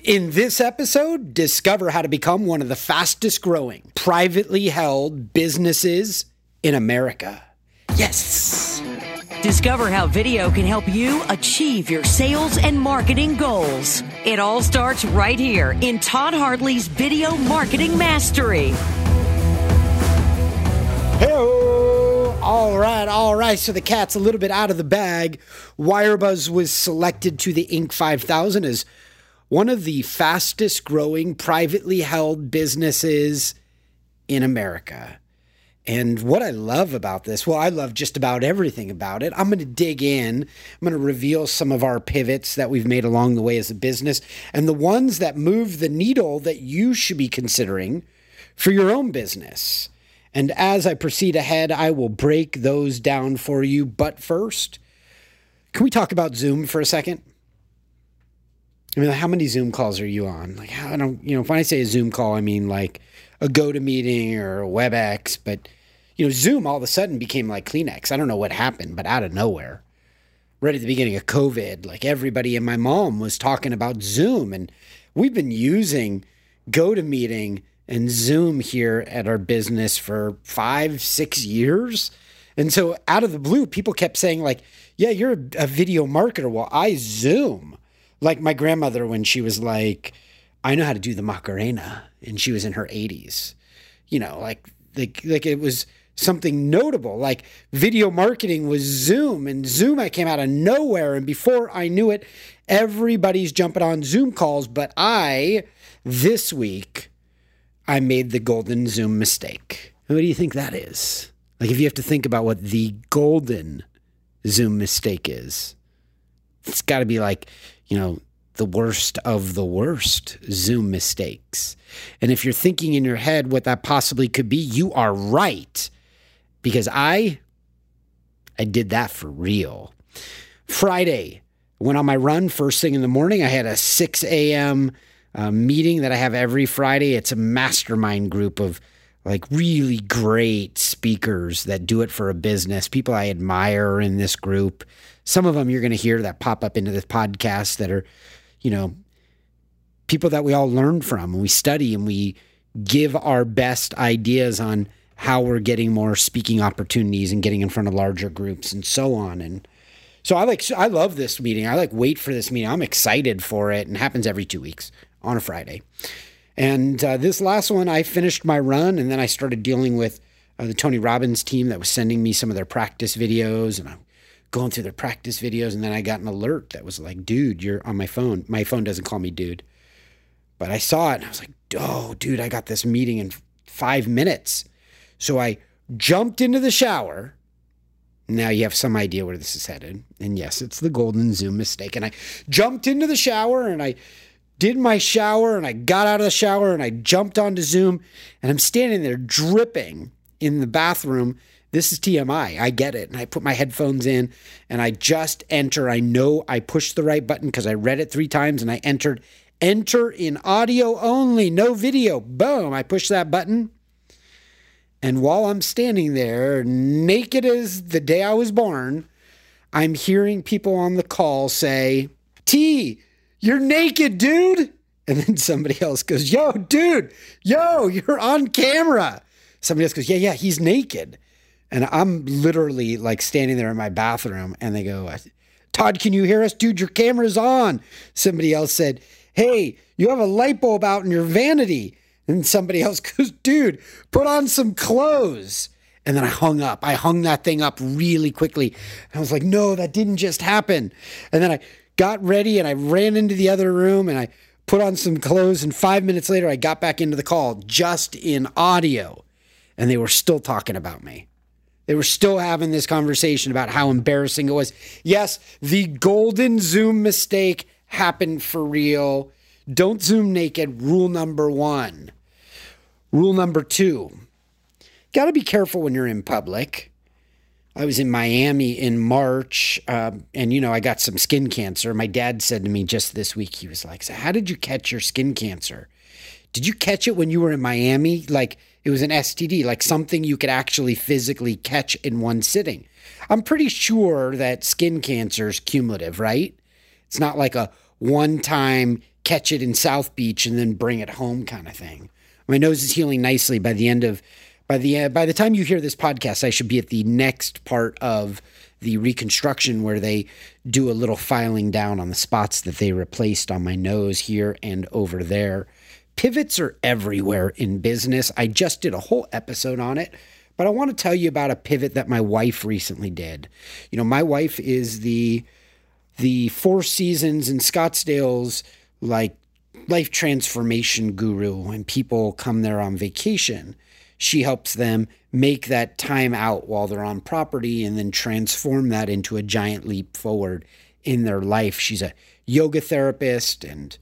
In this episode, discover how to become one of the fastest growing privately held businesses in America. Yes! Discover how video can help you achieve your sales and marketing goals. It all starts right here in Todd Hartley's Video Marketing Mastery. Hey-o! All right. So the cat's a little bit out of the bag. Wirebuzz was selected to the Inc. 5000 as one of the fastest growing privately held businesses in America. And what I love about this, well, I love just about everything about it. I'm going to dig in. I'm going to reveal some of our pivots that we've made along the way as a business and the ones that move the needle that you should be considering for your own business. And as I proceed ahead, I will break those down for you. But first, can we talk about Zoom for a second? I mean, how many Zoom calls are you on? Like, I don't, when I say a Zoom call, I mean like a GoToMeeting or a WebEx. But, Zoom all of a sudden became like Kleenex. I don't know what happened, but out of nowhere, right at the beginning of COVID, like everybody and my mom was talking about Zoom. And we've been using GoToMeeting and Zoom here at our business for 5-6 years. And so out of the blue, people kept saying like, yeah, you're a video marketer. Well, I Zoom. Like my grandmother, when she was like, I know how to do the Macarena, and she was in her 80s, like it was something notable. Like video marketing was Zoom, and Zoom, I came out of nowhere. And before I knew it, everybody's jumping on Zoom calls. But this week, I made the golden Zoom mistake. What do you think that is? Like if you have to think about what the golden Zoom mistake is, it's got to be like, the worst of the worst Zoom mistakes. And if you're thinking in your head what that possibly could be, you are right. Because I did that for real. Friday, went on my run first thing in the morning. I had a 6 a.m. Meeting that I have every Friday. It's a mastermind group of like really great speakers that do it for a business. People I admire in this group. Some of them you're going to hear that pop up into this podcast that are, people that we all learn from and we study and we give our best ideas on how we're getting more speaking opportunities and getting in front of larger groups and so on. And so I love this meeting. I wait for this meeting. I'm excited for it, and it happens every 2 weeks on a Friday. And this last one, I finished my run, and then I started dealing with the Tony Robbins team that was sending me some of their practice videos, and I'm going through their practice videos, and then I got an alert that was like, dude, you're on my phone. My phone doesn't call me dude. But I saw it, and I was like, oh, dude, I got this meeting in 5 minutes. So I jumped into the shower. Now you have some idea where this is headed. And yes, it's the golden Zoom mistake. And I jumped into the shower, and I did my shower, and I got out of the shower, and I jumped onto Zoom, and I'm standing there dripping in the bathroom. This is TMI. I get it. And I put my headphones in, and I just enter. I know I pushed the right button because I read it 3 times, and I entered enter in audio only, no video. Boom. I pushed that button. And while I'm standing there, naked as the day I was born, I'm hearing people on the call say, T, you're naked, dude. And then somebody else goes, yo, dude, you're on camera. Somebody else goes, yeah, he's naked. And I'm literally like standing there in my bathroom, and they go, Todd, can you hear us? Dude, your camera's on. Somebody else said, hey, you have a light bulb out in your vanity. And somebody else goes, dude, put on some clothes. And then I hung up. I hung that thing up really quickly. And I was like, no, that didn't just happen. And then I got ready, and I ran into the other room, and I put on some clothes. And 5 minutes later, I got back into the call just in audio. And they were still talking about me. They were still having this conversation about how embarrassing it was. Yes, the golden Zoom mistake happened for real. Don't Zoom naked. Rule number 1. Rule number 2. Got to be careful when you're in public. I was in Miami in March, and I got some skin cancer. My dad said to me just this week, he was like, so how did you catch your skin cancer? Did you catch it when you were in Miami? Like it was an STD, like something you could actually physically catch in one sitting. I'm pretty sure that skin cancer is cumulative, right? It's not like a one time, catch it in South Beach and then bring it home kind of thing. My nose is healing nicely. By the time you hear this podcast, I should be at the next part of the reconstruction where they do a little filing down on the spots that they replaced on my nose here and over there. Pivots are everywhere in business. I just did a whole episode on it, but I want to tell you about a pivot that my wife recently did. You know, my wife is the Four Seasons in Scottsdale's like life transformation guru. When people come there on vacation, she helps them make that time out while they're on property and then transform that into a giant leap forward in their life. She's a yoga therapist and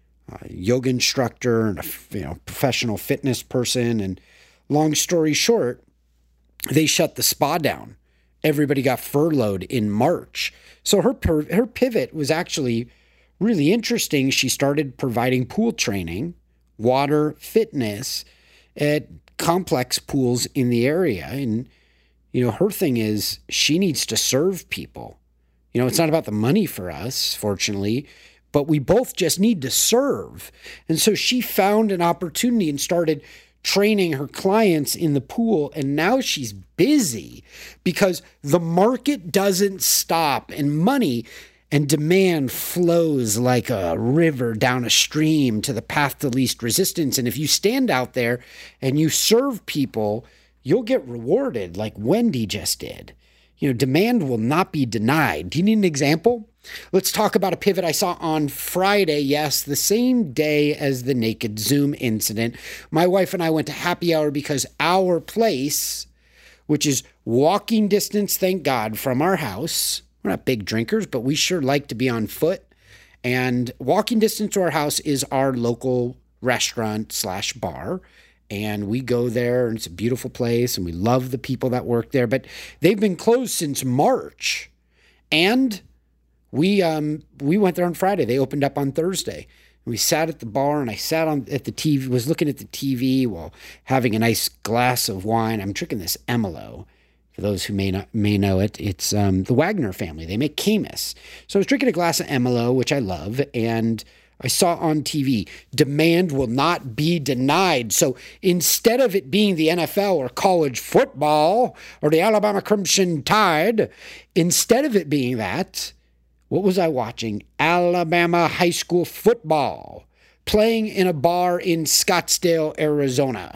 a yoga instructor and a professional fitness person. And long story short, they shut the spa down. Everybody got furloughed in March. So her pivot was actually really interesting. She started providing pool training, water fitness at complex pools in the area. And, her thing is she needs to serve people. It's not about the money for us, fortunately, but we both just need to serve. And so she found an opportunity and started training her clients in the pool. And now she's busy because the market doesn't stop and money and demand flows like a river down a stream to the path to least resistance. And if you stand out there and you serve people, you'll get rewarded like Wendy just did. Demand will not be denied. Do you need an example? Let's talk about a pivot I saw on Friday. Yes, the same day as the Naked Zoom incident. My wife and I went to happy hour because our place, which is walking distance, thank God, from our house. We're not big drinkers, but we sure like to be on foot. And walking distance to our house is our local restaurant/bar. And we go there, and it's a beautiful place, and we love the people that work there. But they've been closed since March. And we went there on Friday. They opened up on Thursday. We sat at the bar, and I sat at the TV, was looking at the TV while having a nice glass of wine. I'm drinking this Emilo. For those who may know it, it's the Wagner family. They make Camus. So I was drinking a glass of Emilo, which I love, and I saw on TV, demand will not be denied. So instead of it being the NFL or college football or the Alabama Crimson Tide, instead of it being that, what was I watching? Alabama high school football playing in a bar in Scottsdale, Arizona.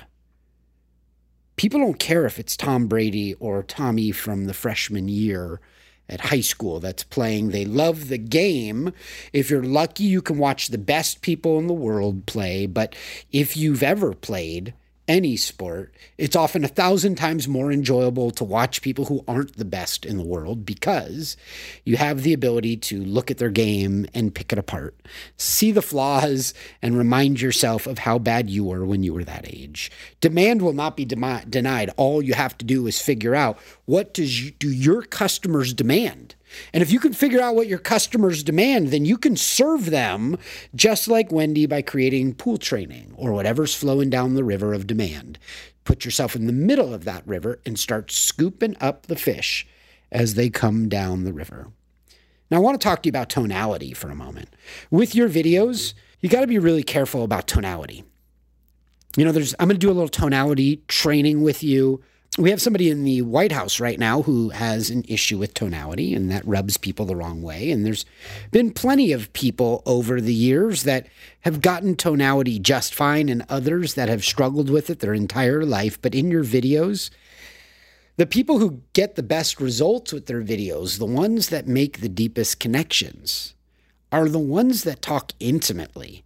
People don't care if it's Tom Brady or Tommy from the freshman year at high school that's playing. They love the game. If you're lucky, you can watch the best people in the world play. But if you've ever played any sport, it's often 1,000 times more enjoyable to watch people who aren't the best in the world because you have the ability to look at their game and pick it apart, see the flaws, and remind yourself of how bad you were when you were that age. Demand will not be denied. All you have to do is figure out what do your customers demand. And if you can figure out what your customers demand, then you can serve them just like Wendy by creating pool training or whatever's flowing down the river of demand. Put yourself in the middle of that river and start scooping up the fish as they come down the river. Now, I want to talk to you about tonality for a moment. With your videos, you got to be really careful about tonality. I'm going to do a little tonality training with you. We have somebody in the White House right now who has an issue with tonality, and that rubs people the wrong way. And there's been plenty of people over the years that have gotten tonality just fine and others that have struggled with it their entire life. But in your videos, the people who get the best results with their videos, the ones that make the deepest connections, are the ones that talk intimately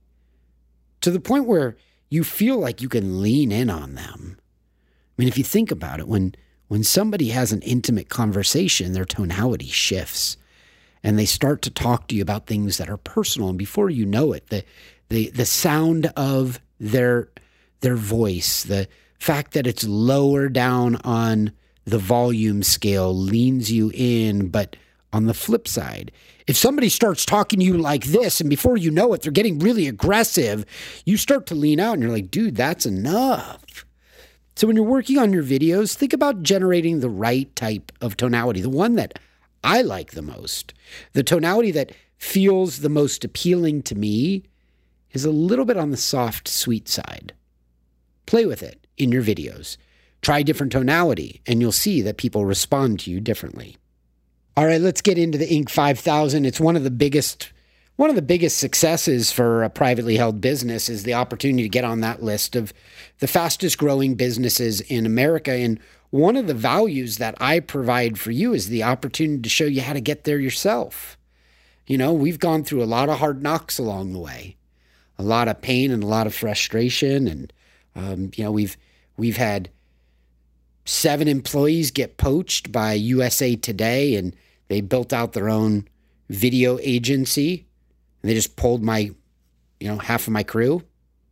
to the point where you feel like you can lean in on them. I mean, if you think about it, when somebody has an intimate conversation, their tonality shifts and they start to talk to you about things that are personal. And before you know it, the sound of their voice, the fact that it's lower down on the volume scale leans you in. But on the flip side, if somebody starts talking to you like this and before you know it, they're getting really aggressive, you start to lean out and you're like, dude, that's enough. So when you're working on your videos, think about generating the right type of tonality, the one that I like the most, the tonality that feels the most appealing to me is a little bit on the soft, sweet side. Play with it in your videos. Try different tonality, and you'll see that people respond to you differently. All right, let's get into the Inc. 5000. It's one of the biggest successes for a privately held business is the opportunity to get on that list of the fastest growing businesses in America. And one of the values that I provide for you is the opportunity to show you how to get there yourself. You know, we've gone through a lot of hard knocks along the way, a lot of pain and a lot of frustration. And, we've had 7 employees get poached by USA Today, and they built out their own video agency. And they just pulled half of my crew.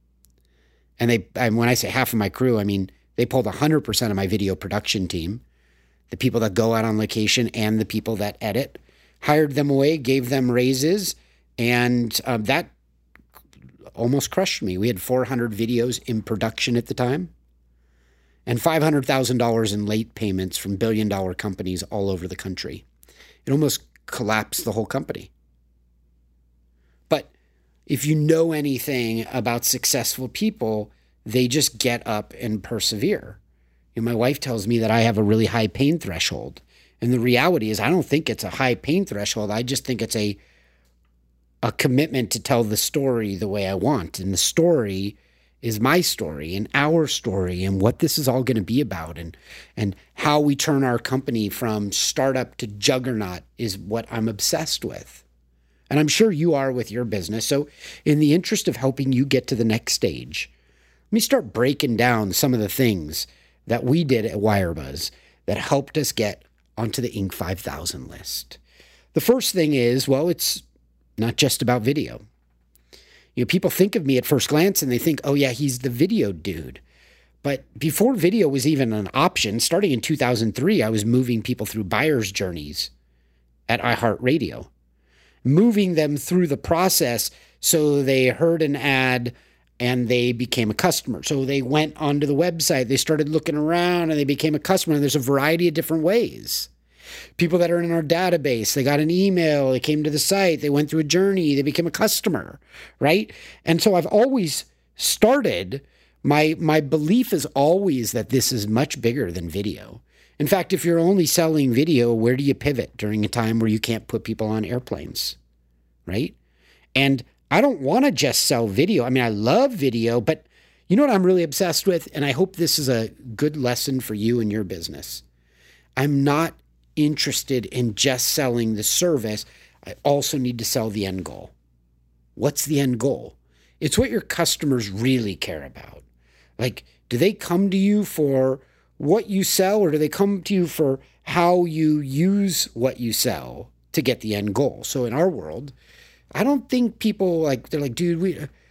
And when I say half of my crew, I mean, they pulled 100% of my video production team, the people that go out on location and the people that edit, hired them away, gave them raises, and that almost crushed me. We had 400 videos in production at the time and $500,000 in late payments from billion-dollar companies all over the country. It almost collapsed the whole company. But if you know anything about successful people, they just get up and persevere. My wife tells me that I have a really high pain threshold. And the reality is I don't think it's a high pain threshold. I just think it's a commitment to tell the story the way I want. And the story is my story and our story and what this is all going to be about and how we turn our company from startup to juggernaut is what I'm obsessed with. And I'm sure you are with your business. So in the interest of helping you get to the next stage, let me start breaking down some of the things that we did at Wirebuzz that helped us get onto the Inc. 5000 list. The first thing is, well, it's not just about video. People think of me at first glance and they think, oh yeah, he's the video dude. But before video was even an option, starting in 2003, I was moving people through buyer's journeys at iHeartRadio, moving them through the process so they heard an ad and they became a customer. So they went onto the website, they started looking around, and they became a customer. And there's a variety of different ways. People that are in our database, they got an email, they came to the site, they went through a journey, they became a customer, right? And so I've always started, my belief is always that this is much bigger than video. In fact, if you're only selling video, where do you pivot during a time where you can't put people on airplanes, right? And I don't want to just sell video. I mean, I love video, but you know what I'm really obsessed with? And I hope this is a good lesson for you and your business. I'm not interested in just selling the service. I also need to sell the end goal. What's the end goal? It's what your customers really care about. Like, do they come to you for what you sell, or do they come to you for how you use what you sell to get the end goal? So in our world, I don't think people they're like, dude,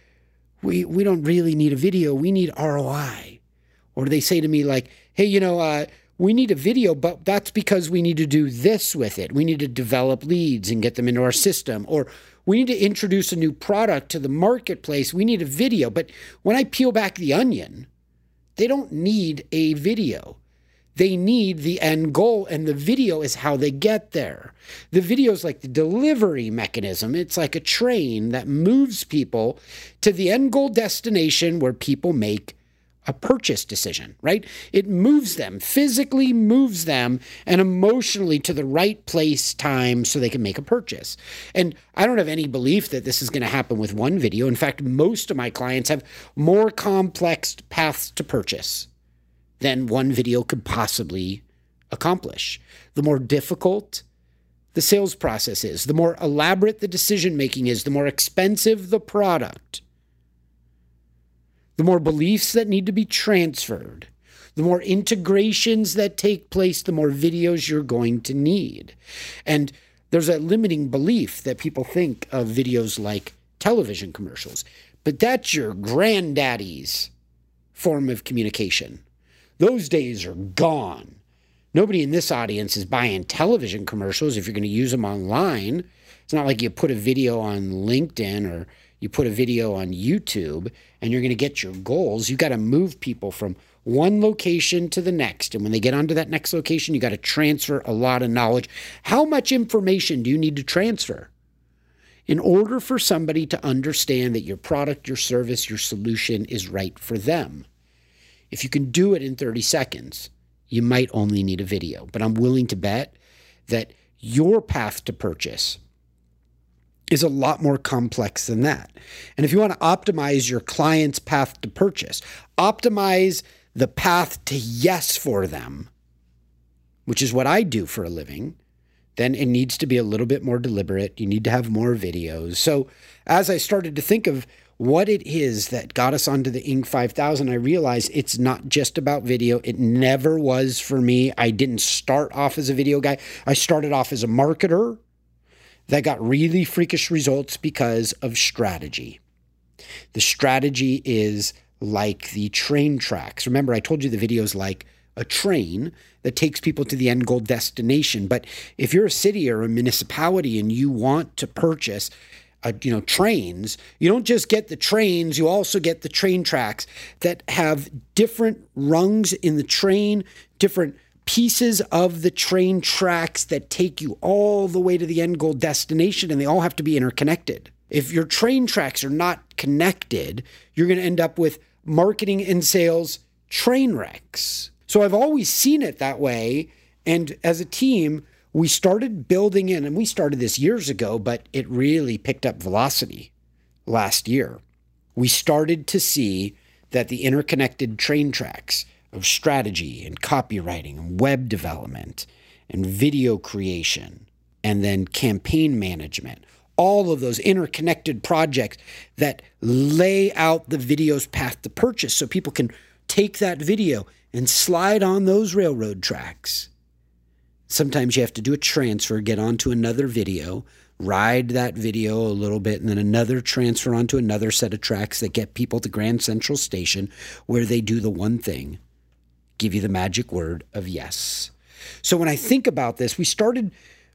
we don't really need a video. We need ROI. Or they say to me like, hey, we need a video, but that's because we need to do this with it. We need to develop leads and get them into our system. Or we need to introduce a new product to the marketplace. We need a video. But when I peel back the onion, they don't need a video. They need the end goal, and the video is how they get there. The video is like the delivery mechanism. It's like a train that moves people to the end goal destination where people make a purchase decision, right? It moves them, physically moves them, and emotionally to the right place, time, so they can make a purchase. And I don't have any belief that this is going to happen with one video. In fact, most of my clients have more complex paths to purchase than one video could possibly accomplish. The more difficult the sales process is, the more elaborate the decision-making is, the more expensive the product, the more beliefs that need to be transferred, the more integrations that take place, the more videos you're going to need. And there's a limiting belief that people think of videos like television commercials, but that's your granddaddy's form of communication. Those days are gone. Nobody in this audience is buying television commercials if you're going to use them online. It's not like you put a video on LinkedIn or you put a video on YouTube and you're going to get your goals. You got to move people from one location to the next. And when they get onto that next location, you got to transfer a lot of knowledge. How much information do you need to transfer? in order for somebody to understand that your product, your service, your solution is right for them. If you can do it in 30 seconds, you might only need a video. But I'm willing to bet that your path to purchase is a lot more complex than that. And if you want to optimize your client's path to purchase, optimize the path to yes for them, which is what I do for a living, then it needs to be a little bit more deliberate. You need to have more videos. So as I started to think of what it is that got us onto the Inc. 5000, I realized it's not just about video. It never was for me. I didn't start off as a video guy. I started off as a marketer that got really freakish results because of strategy. The strategy is like the train tracks. Remember, I told you the video is like a train that takes people to the end goal destination. But if you're a city or a municipality and you want to purchase trains, you don't just get the trains, you also get the train tracks that have different rungs in the train, different pieces of the train tracks that take you all the way to the end goal destination, and they all have to be interconnected. If your train tracks are not connected, you're going to end up with marketing and sales train wrecks. So I've always seen it that way. And as a team, we started building in, and we started this years ago, but it really picked up velocity last year. We started to see that the interconnected train tracks of strategy and copywriting and web development and video creation and then campaign management, all of those interconnected projects that lay out the video's path to purchase so people can take that video and slide on those railroad tracks. Sometimes you have to do a transfer, get onto another video, ride that video a little bit, and then another transfer onto another set of tracks that get people to Grand Central Station, where they do the one thing, give you the magic word of yes. So when I think about this, we started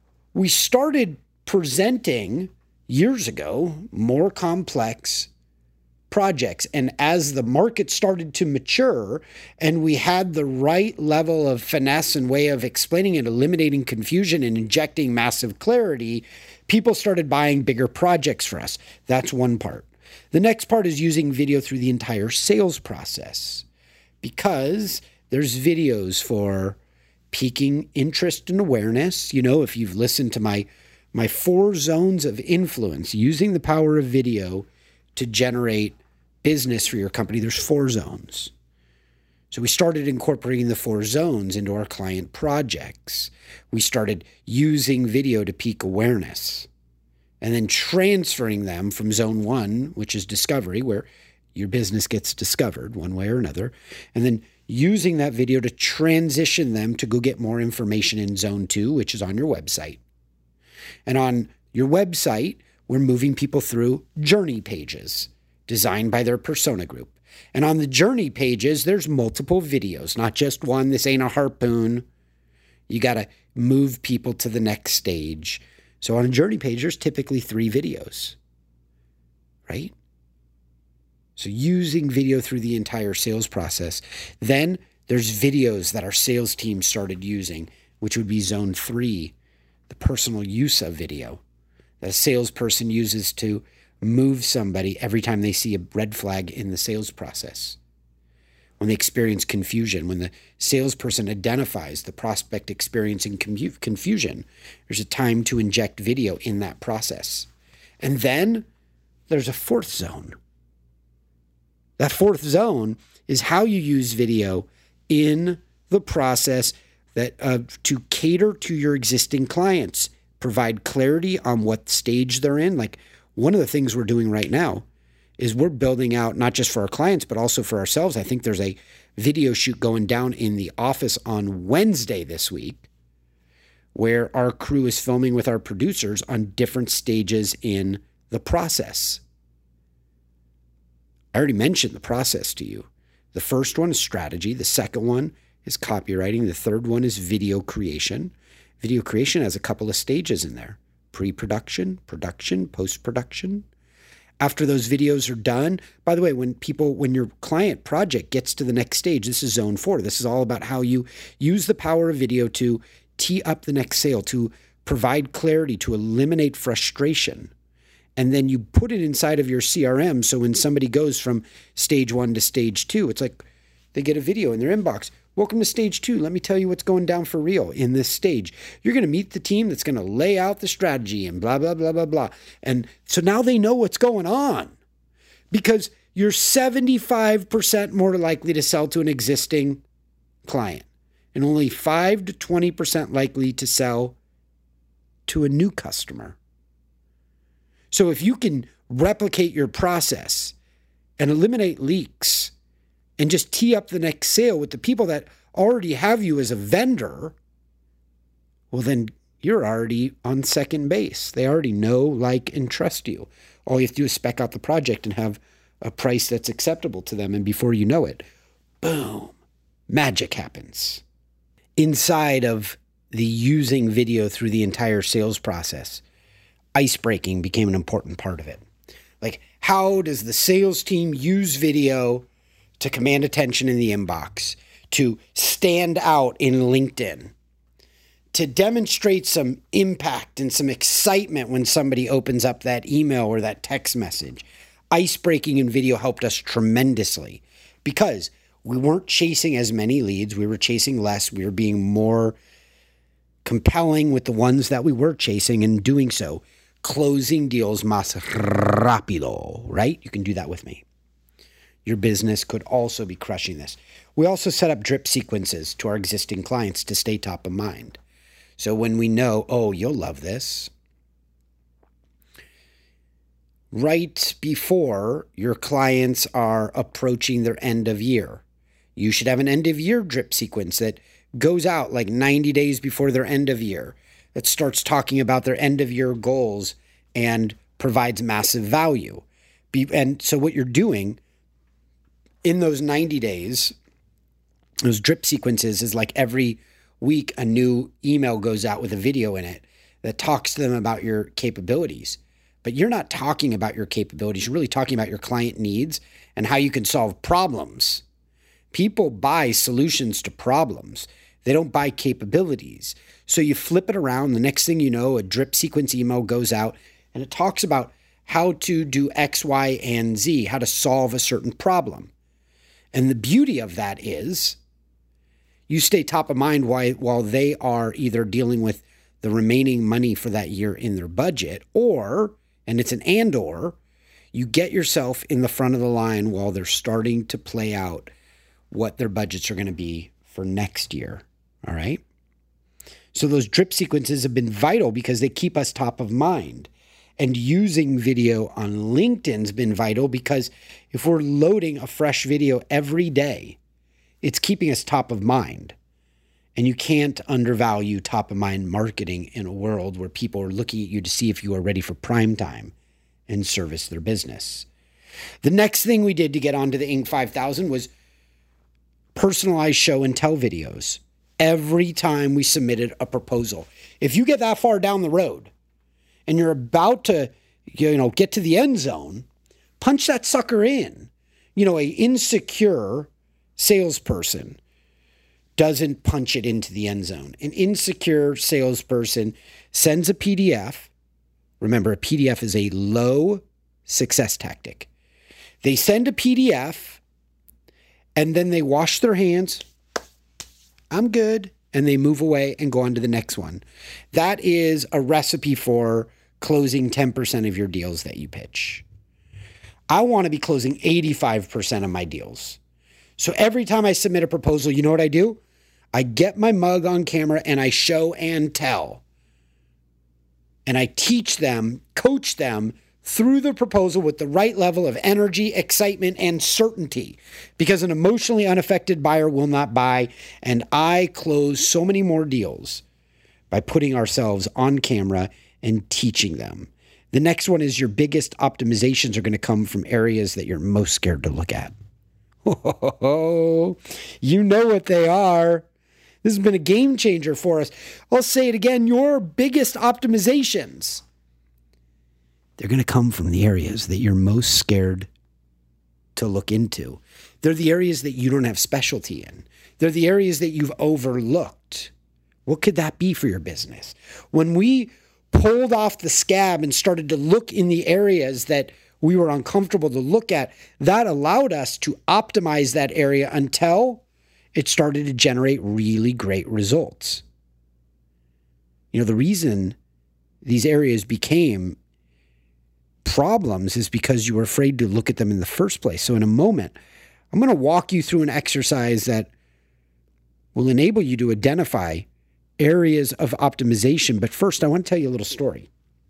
presenting years ago more complex projects. And as the market started to mature and we had the right level of finesse and way of explaining it, eliminating confusion and injecting massive clarity, people started buying bigger projects for us. That's one part. The next part is using video through the entire sales process, because there's videos for piquing interest and awareness. You know, if you've listened to my 4 zones of influence, using the power of video to generate business for your company, there's 4 zones. So we started incorporating the 4 zones into our client projects. We started using video to pique awareness and then transferring them from zone 1, which is discovery, where your business gets discovered one way or another, and then using that video to transition them to go get more information in zone 2, which is on your website. And on your website, we're moving people through journey pages designed by their persona group. And on the journey pages, there's multiple videos, not just one. This ain't a harpoon. You got to move people to the next stage. So on a journey page, there's typically 3 videos, right? So using video through the entire sales process. Then there's videos that our sales team started using, which would be zone 3, the personal use of video that a salesperson uses to move somebody every time they see a red flag in the sales process. When they experience confusion, when the salesperson identifies the prospect experiencing confusion, there's a time to inject video in that process. And then there's a 4th zone. That 4th zone is how you use video in the process that to cater to your existing clients, provide clarity on what stage they're in. Like, one of the things we're doing right now is we're building out, not just for our clients, but also for ourselves. I think there's a video shoot going down in the office on Wednesday this week, where our crew is filming with our producers on different stages in the process. I already mentioned the process to you. The first one is strategy. The second one is copywriting. The third one is video creation. Video creation has a couple of stages in there: pre-production, production, post-production. After those videos are done, by the way, when your client project gets to the next stage, this is zone 4. This is all about how you use the power of video to tee up the next sale, to provide clarity, to eliminate frustration. And then you put it inside of your CRM. So when somebody goes from stage 1 to stage 2, it's like they get a video in their inbox. Welcome to stage 2. Let me tell you what's going down for real in this stage. You're going to meet the team that's going to lay out the strategy and blah, blah, blah, blah, blah. And so now they know what's going on, because you're 75% more likely to sell to an existing client and only 5 to 20% likely to sell to a new customer. So if you can replicate your process and eliminate leaks and just tee up the next sale with the people that already have you as a vendor, well, then you're already on second base. They already know, like, and trust you. All you have to do is spec out the project and have a price that's acceptable to them. And before you know it, boom, magic happens. Inside of the using video through the entire sales process, ice breaking became an important part of it. Like, how does the sales team use video to command attention in the inbox, to stand out in LinkedIn, to demonstrate some impact and some excitement when somebody opens up that email or that text message? Ice breaking in video helped us tremendously because we weren't chasing as many leads. We were chasing less. We were being more compelling with the ones that we were chasing, and doing so, closing deals más rápido, right? You can do that with me. Your business could also be crushing this. We also set up drip sequences to our existing clients to stay top of mind. So when we know, oh, you'll love this, right before your clients are approaching their end of year, you should have an end of year drip sequence that goes out like 90 days before their end of year, that starts talking about their end of year goals and provides massive value. And so what you're doing in those 90 days, those drip sequences, is like every week a new email goes out with a video in it that talks to them about your capabilities. But you're not talking about your capabilities. You're really talking about your client needs and how you can solve problems. People buy solutions to problems. They don't buy capabilities. So you flip it around. The next thing you know, a drip sequence email goes out and it talks about how to do X, Y, and Z, how to solve a certain problem. And the beauty of that is you stay top of mind while they are either dealing with the remaining money for that year in their budget, or, and it's an and/or, you get yourself in the front of the line while they're starting to play out what their budgets are going to be for next year. All right. So those drip sequences have been vital because they keep us top of mind. And using video on LinkedIn's been vital because if we're loading a fresh video every day, it's keeping us top of mind. And you can't undervalue top of mind marketing in a world where people are looking at you to see if you are ready for prime time and service their business. The next thing we did to get onto the Inc. 5000 was personalized show and tell videos every time we submitted a proposal. If you get that far down the road and you're about to, get to the end zone, punch that sucker in. A insecure salesperson doesn't punch it into the end zone. An insecure salesperson sends a PDF. Remember, a PDF is a low success tactic. They send a PDF and then they wash their hands. I'm good. And they move away and go on to the next one. That is a recipe for closing 10% of your deals that you pitch. I want to be closing 85% of my deals. So every time I submit a proposal, you know what I do? I get my mug on camera and I show and tell. And I teach them, coach them through the proposal with the right level of energy, excitement, and certainty, because an emotionally unaffected buyer will not buy. And I close so many more deals by putting ourselves on camera and teaching them. The next one is your biggest optimizations are going to come from areas that you're most scared to look at. Oh, you know what they are. This has been a game changer for us. I'll say it again. Your biggest optimizations, they're going to come from the areas that you're most scared to look into. They're the areas that you don't have specialty in. They're the areas that you've overlooked. What could that be for your business? When we pulled off the scab and started to look in the areas that we were uncomfortable to look at, that allowed us to optimize that area until it started to generate really great results. The reason these areas became problems is because you were afraid to look at them in the first place. So in a moment, I'm going to walk you through an exercise that will enable you to identify areas of optimization. But first, I want to tell you a little story.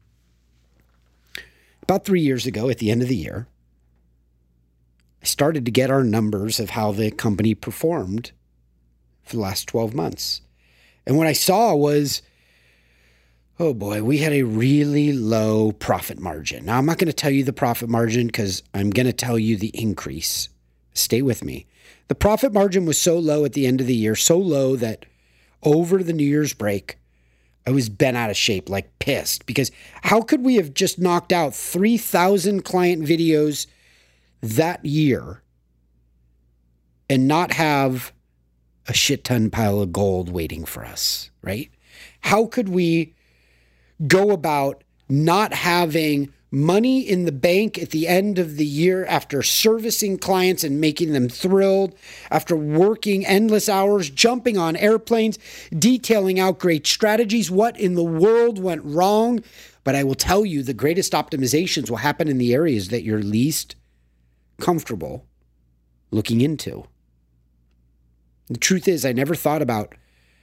About 3 years ago, at the end of the year, I started to get our numbers of how the company performed for the last 12 months. And what I saw was, oh boy, we had a really low profit margin. Now, I'm not going to tell you the profit margin because I'm going to tell you the increase. Stay with me. The profit margin was so low at the end of the year, so low that over the New Year's break, I was bent out of shape, like pissed, because how could we have just knocked out 3,000 client videos that year and not have a shit ton pile of gold waiting for us, right? How could we go about not having money in the bank at the end of the year after servicing clients and making them thrilled, after working endless hours, jumping on airplanes, detailing out great strategies? What in the world went wrong? But I will tell you, the greatest optimizations will happen in the areas that you're least comfortable looking into. The truth is, I never thought about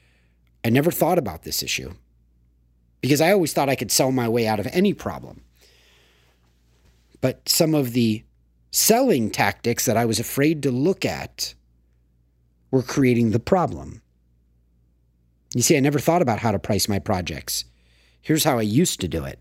this issue because I always thought I could sell my way out of any problem. But some of the selling tactics that I was afraid to look at were creating the problem. You see, I never thought about how to price my projects. Here's how I used to do it.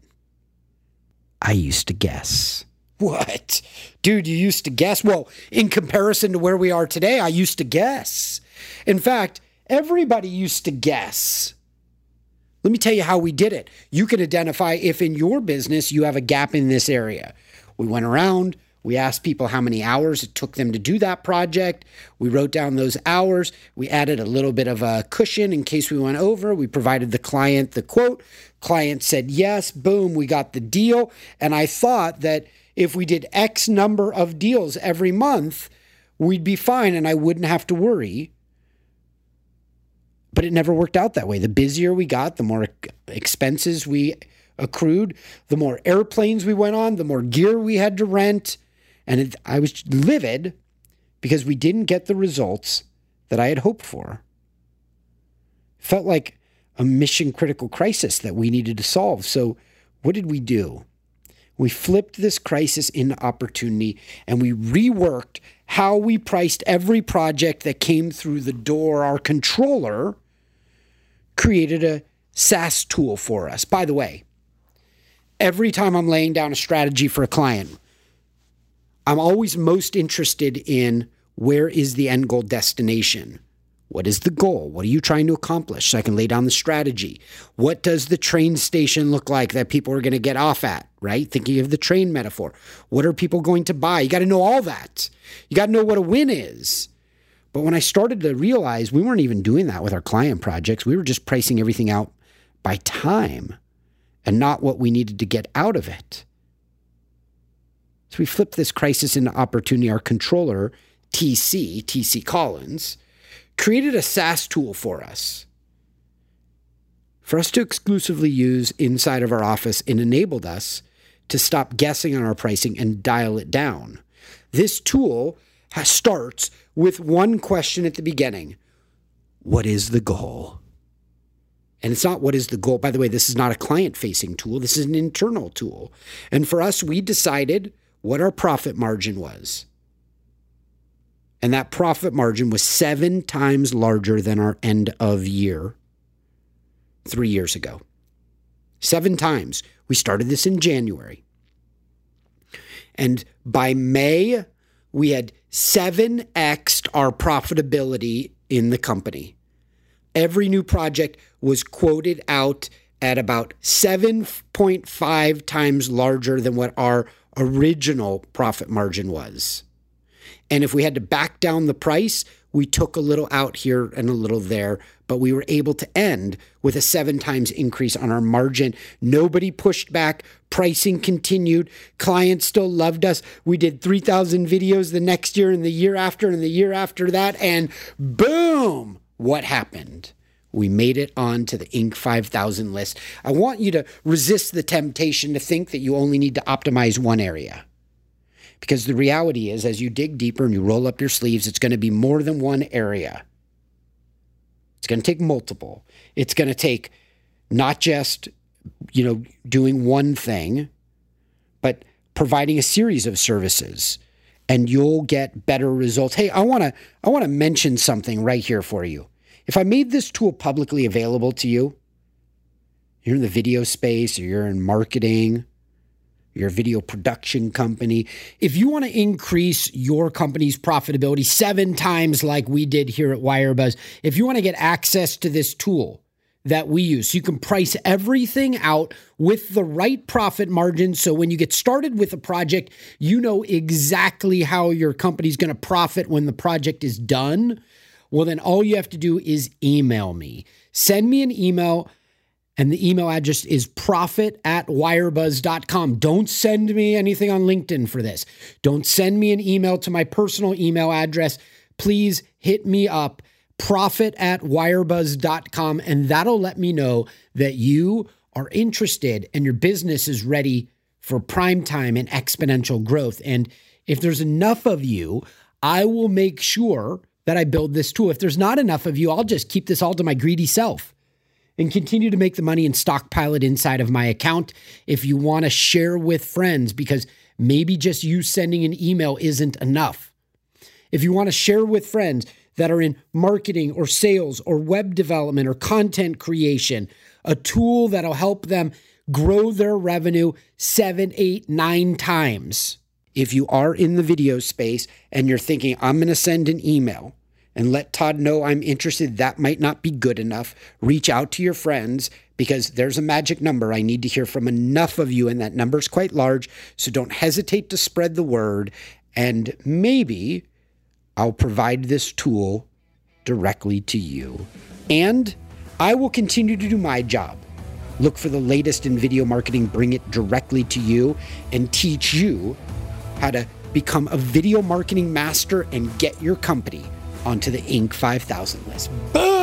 I used to guess. What? Dude, you used to guess? Well, in comparison to where we are today, I used to guess. In fact, everybody used to guess. Let me tell you how we did it. You can identify if in your business you have a gap in this area. We went around, we asked people how many hours it took them to do that project. We wrote down those hours. We added a little bit of a cushion in case we went over. We provided the client the quote. Client said yes, boom, we got the deal. And I thought that if we did X number of deals every month, we'd be fine and I wouldn't have to worry. But it never worked out that way. The busier we got, the more expenses we accrued, the more airplanes we went on, the more gear we had to rent. And I was livid because we didn't get the results that I had hoped for. It felt like a mission critical crisis that we needed to solve. So what did we do? We flipped this crisis into opportunity and we reworked how we priced every project that came through the door. Our controller created a SaaS tool for us. By the way, every time I'm laying down a strategy for a client, I'm always most interested in where is the end goal destination? What is the goal? What are you trying to accomplish? So I can lay down the strategy. What does the train station look like that people are going to get off at, right? Thinking of the train metaphor. What are people going to buy? You got to know all that. You got to know what a win is. But when I started to realize we weren't even doing that with our client projects, we were just pricing everything out by time and not what we needed to get out of it. So we flipped this crisis into opportunity. Our controller, TC Collins, created a SaaS tool for us to exclusively use inside of our office and enabled us to stop guessing on our pricing and dial it down. This tool starts with one question at the beginning. What is the goal? And it's not what is the goal. By the way, this is not a client-facing tool. This is an internal tool. And for us, we decided what our profit margin was. And that profit margin was 7 times larger than our end of year 3 years ago. 7 times. We started this in January. And by May, we had 7x'd our profitability in the company. Every new project was quoted out at about 7.5 times larger than what our original profit margin was. And if we had to back down the price, we took a little out here and a little there, but we were able to end with a 7 times increase on our margin. Nobody pushed back. Pricing continued. Clients still loved us. We did 3,000 videos the next year and the year after and the year after that. And boom, what happened? We made it onto the Inc. 5000 list. I want you to resist the temptation to think that you only need to optimize one area. Because the reality is, as you dig deeper and you roll up your sleeves, it's going to be more than one area. It's going to take multiple. It's going to take not just, doing one thing, but providing a series of services, and you'll get better results. Hey, I want to mention something right here for you. If I made this tool publicly available to you, you're in the video space, or you're in marketing, you're a video production company. If you want to increase your company's profitability 7 times like we did here at WireBuzz, if you want to get access to this tool that we use, so you can price everything out with the right profit margin. So when you get started with a project, you know exactly how your company's going to profit when the project is done. Well, then all you have to do is email me. Send me an email, and the email address is profit@wirebuzz.com. Don't send me anything on LinkedIn for this. Don't send me an email to my personal email address. Please hit me up, profit@wirebuzz.com, and that'll let me know that you are interested and your business is ready for prime time and exponential growth. And if there's enough of you, I will make sure that I build this tool. If there's not enough of you, I'll just keep this all to my greedy self and continue to make the money and stockpile it inside of my account. If you want to share with friends, because maybe just you sending an email isn't enough. If you want to share with friends that are in marketing or sales or web development or content creation, a tool that'll help them grow their revenue 7, 8, 9 times. If you are in the video space and you're thinking, I'm going to send an email and let Todd know I'm interested, that might not be good enough. Reach out to your friends, because there's a magic number. I need to hear from enough of you, and that number is quite large. So don't hesitate to spread the word, and maybe I'll provide this tool directly to you. And I will continue to do my job. Look for the latest in video marketing, bring it directly to you, and teach you how to become a video marketing master and get your company onto the Inc. 5000 list. Boom!